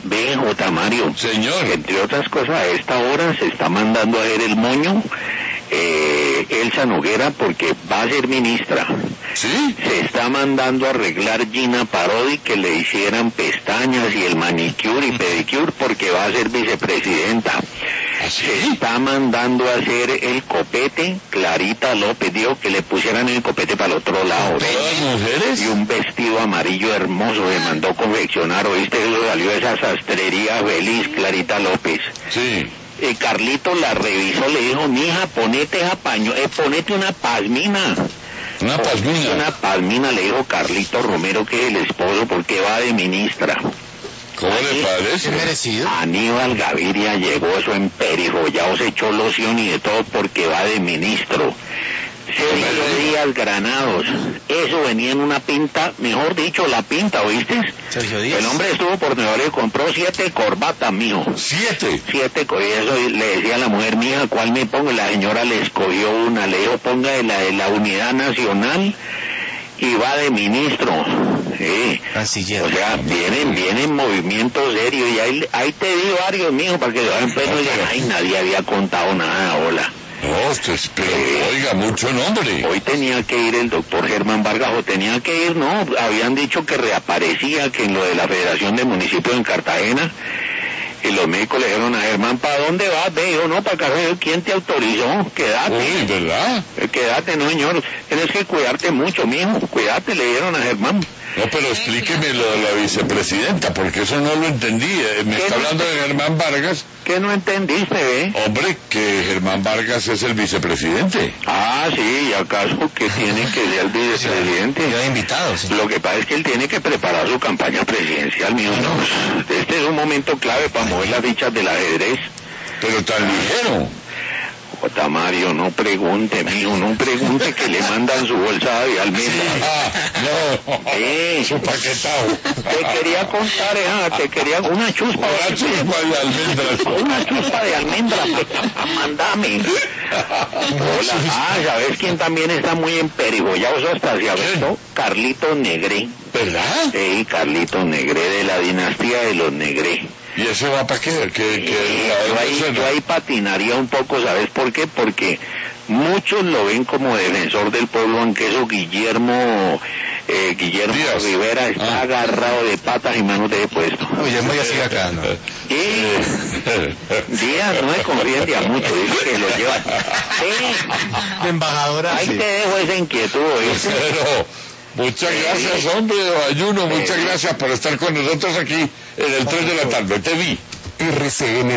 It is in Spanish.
Ve, J. Mario. Señor. Entre otras cosas, a esta hora se está mandando a hacer el moño Elsa Noguera porque va a ser ministra. ¿Sí? Se está mandando a arreglar Gina Parodi que le hicieran pestañas y el manicure y pedicure porque va a ser vicepresidenta. ¿Así? Se está mandando a hacer el copete. Clarita López dijo que le pusieran el copete para el otro lado. ¿Todas mujeres? Y un vestido amarillo hermoso se mandó confeccionar. ¿Oíste? Eso salió de esa sastrería feliz, Clarita López. Sí. Carlito la revisó, le dijo, mija, ponete una pasmina. Una pasmina. Una palmina, le dijo Carlito Romero, que es el esposo, porque va de ministra. ¿Cómo le parece? Merecido. Aníbal Gaviria llegó eso en perijollado, se echó loción y de todo porque va de ministro. Sergio Díaz Granados, eso venía en una pinta, mejor dicho, la pinta, ¿oíste? Sergio Díaz. El hombre estuvo por Nueva York y compró 7 corbatas, mijo. 7. 7, y eso le decía a la mujer, mija, ¿cuál me pongo? La señora le escogió una, le dijo, ponga de la Unidad Nacional y va de ministro. Canciller. O sea, vienen movimientos serios y ahí te di varios, mijo, para que después no digan, ay, nadie había contado nada, hola. No, pero oiga, mucho nombre. Hoy tenía que ir el doctor Germán Vargas, o tenía que ir, no, habían dicho que reaparecía, que en lo de la Federación de Municipios en Cartagena, y los médicos le dijeron a Germán, ¿para dónde vas? Ve, dijo, no, para Cartagena. ¿Quién te autorizó? Quédate. Uy, ¿verdad? Quédate, no, señor, tienes que cuidarte mucho, mijo, cuídate, le dijeron a Germán. No, pero explíqueme lo de la vicepresidenta, porque eso no lo entendí. Me está hablando de Germán Vargas. ¿Qué no entendiste, ve? Hombre, que Germán Vargas es el vicepresidente. Ah, sí, ¿y acaso que tiene que ser el vicepresidente? Yo he invitado, sí. Lo que pasa es que él tiene que preparar su campaña presidencial, mijo. No, este es un momento clave para mover las fichas del ajedrez. Pero tan ligero. J. Mario, no pregunte, mijo, no pregunte que le mandan su bolsa de almendras. No, su paquetado. Te quería contar, una chuspa de almendras. Una chuspa de almendras, mandame. Hola, ¿sabes quién también está muy emperifollado? Eso hasta se aventó, Carlito Negré. ¿Verdad? Sí, Carlito Negré, de la dinastía de los Negré. ¿Y ese va para qué? Yo ahí patinaría un poco, ¿sabes por qué? Porque muchos lo ven como defensor del pueblo, aunque eso Guillermo Díaz. Rivera está agarrado de patas y manos de puesto. Guillermo ya sigue acá, ¿no? Díaz no me confía en Díaz mucho, dice que lo lleva. La embajadora. Ahí te dejo esa inquietud, ¿oíste? Pero muchas gracias, hombre, Ayuno, muchas gracias por estar con nosotros aquí en el 3 de la tarde. Te vi. RCN